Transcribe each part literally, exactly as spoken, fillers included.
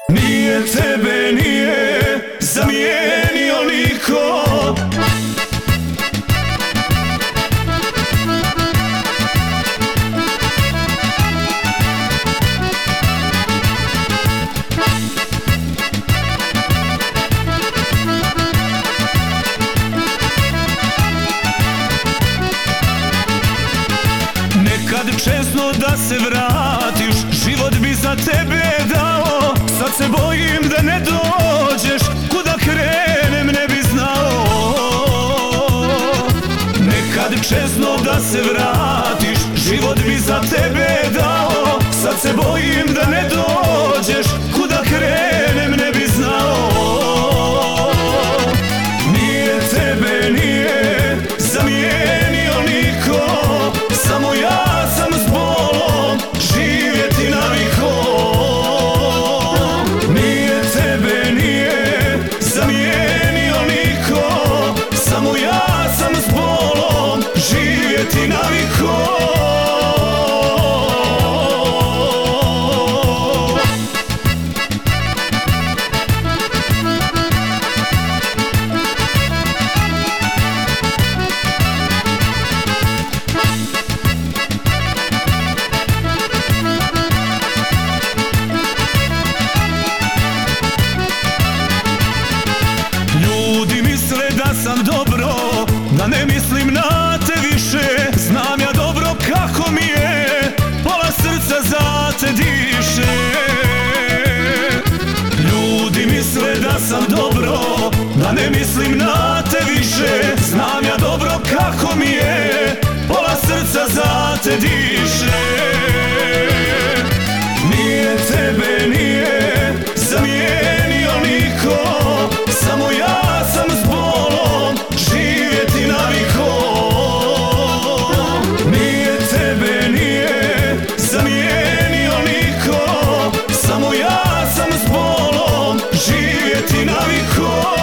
Nije tebe, nije zamijenio niko. Nekad česno da se vratiš, život bi za tebe dao. Sad se bojim da ne dođeš, kuda krenem ne bi znao. Nekad česno da se vratiš, život bi za tebe dao. Sad se bojim da ne dođeš, kuda krenem ne bi znao. Nije tebe, nije zamijenio niko, samo ja sam s bolom živjeti navikao. Nije tebe, nije zamijenio niko, samo ja sam s bolom živjeti navikao. Ljudi misle da sam dobro, da ne mislim na te više. Znam ja dobro kako mi je, pola srca za te diše. Ljudi misle da sam dobro, da ne mislim na te više. Znam ja dobro kako mi je, pola srca za te diše. Nije tebe, nije zamijenio niko, samo ja sam s bolom živjeti navikao. Nije tebe, nije zamijenio niko, samo ja sam s bolom živjeti navikao.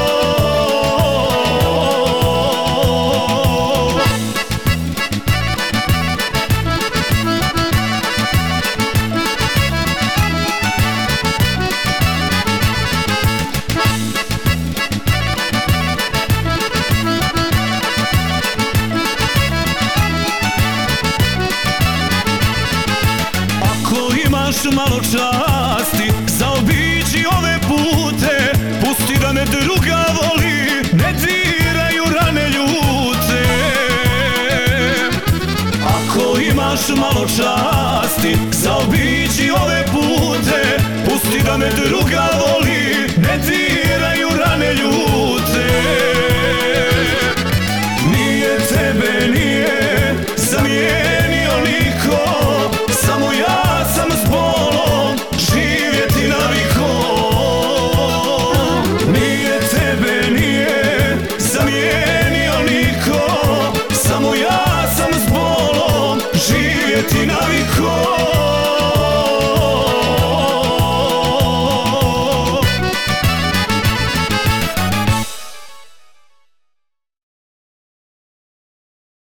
Imaš malo časti, zaobiđi ove pute. Pusti da me druga voli, ne diraju rane ljute. Ako imaš malo časti, zaobiđi ove pute. Pusti da me druga voli, ne diraju